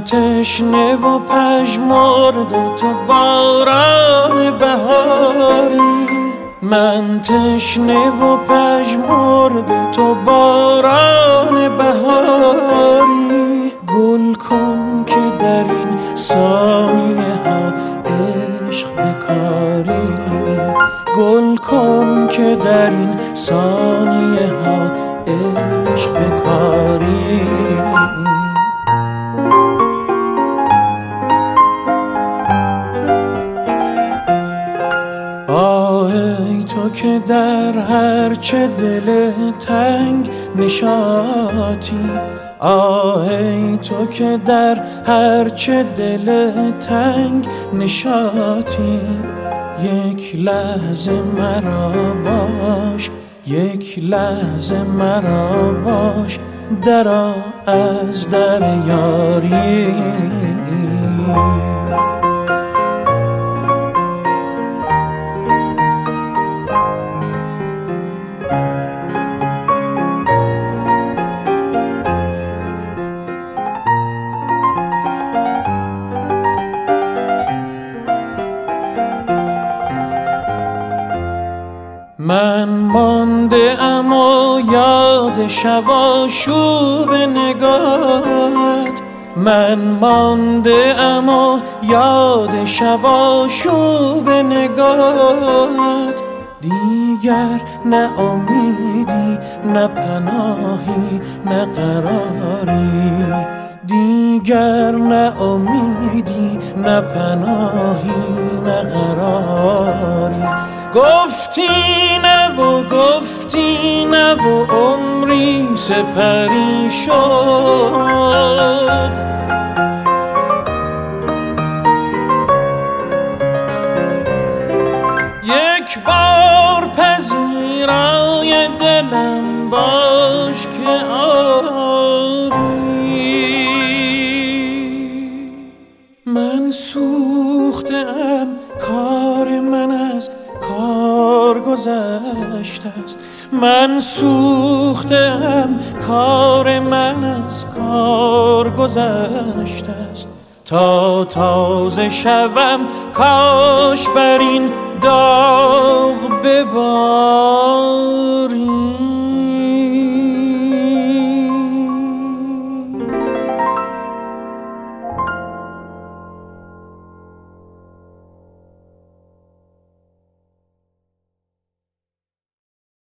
تشنه و پژمرده تو باران بهاری، من تشنه و پژمرده تو باران بهاری. گل کن که در این ثانیه ها عشق بکاری، گل کن که در این ثانیه ها عشق بکاری. ای تو که در هرچه دل تنگ نشاطی، ای تو که در هرچه دل تنگ نشاطی. یک لحظه مرا باش، یک لحظه مرا باش، درآ از در یاری. من مانده ام و یاد شب آشوب نگاهت، من مانده ام و یاد شب آشوب نگاهت. دیگر نه امیدی نه پناهی نه قراری، دیگر نه امیدی نه پناهی نه قراری. گفتی نه و گفتی نه و عمری سپری شد، یک بار پذیرای دلم باش که آری. من سوختم، کار من از کار گذشته است، من سوختم، کار من از کار گذشته است. تا تازه شوم کاش بر این داغ ببارد.